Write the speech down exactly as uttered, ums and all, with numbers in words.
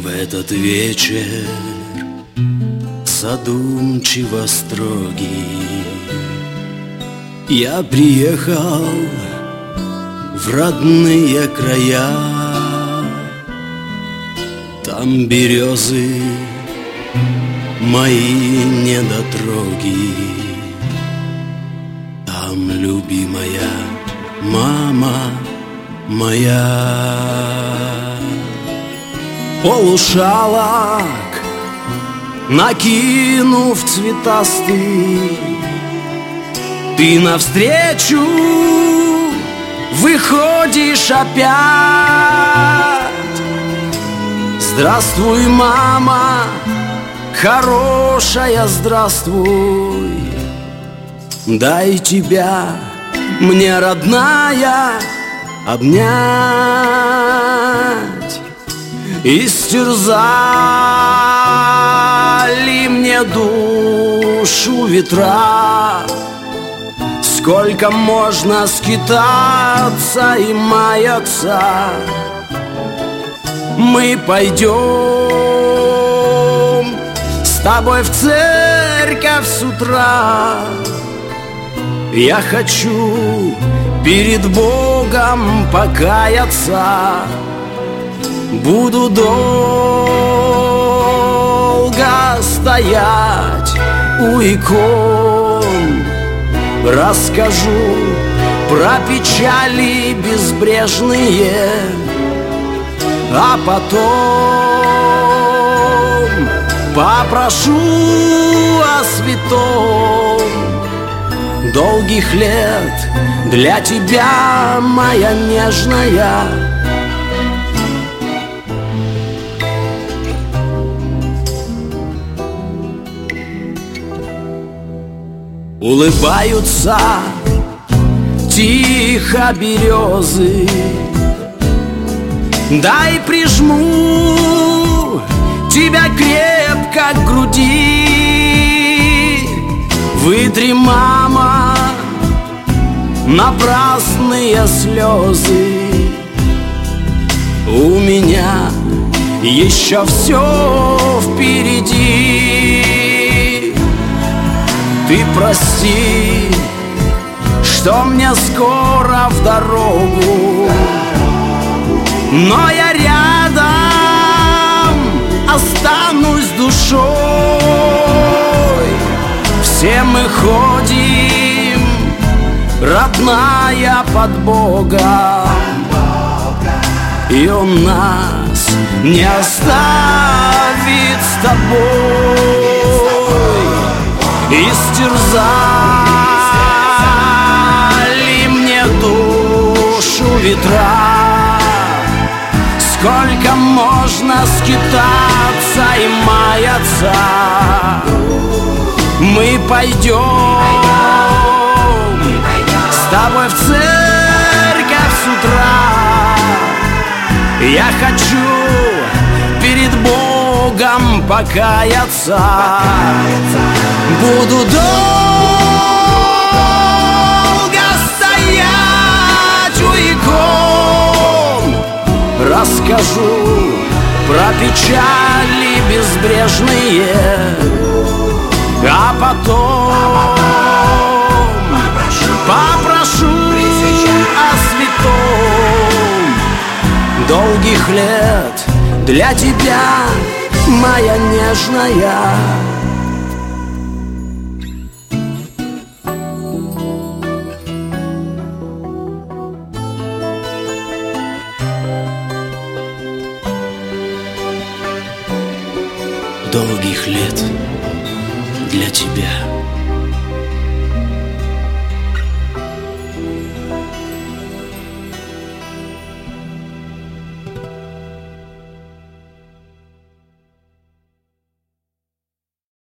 В этот вечер задумчиво строгий я приехал в родные края. Там березы мои недотроги, там любимая мама моя. Полушалок накинув цветастый, ты навстречу выходишь опять. Здравствуй, мама, хорошая, здравствуй. Дай тебя мне, родная, обнять. Истерзали мне душу ветра. Сколько можно скитаться и маяться? Мы пойдем с тобой в церковь с утра. Я хочу перед Богом покаяться. Буду долго стоять у икон, расскажу про печали безбрежные, а потом попрошу о святом. Долгих лет для тебя, моя нежная. Улыбаются тихо березы. Дай прижму тебя крепко к груди. Вытри, мама, напрасные слезы. У меня еще все впереди. Ты прости, что мне скоро в дорогу, но я рядом останусь душой. Все мы ходим, родная, под Бога, и Он нас не оставит с тобой. Истерзали мне душу ветра. Сколько можно скитаться и маяться? Мы пойдем с тобой в церковь с утра. Я хочу перед Богом покаяться. Буду долго стоять у икон, расскажу про печали безбрежные, а потом попрошу о святом. Долгих лет для тебя, моя нежная. Долгих лет для тебя.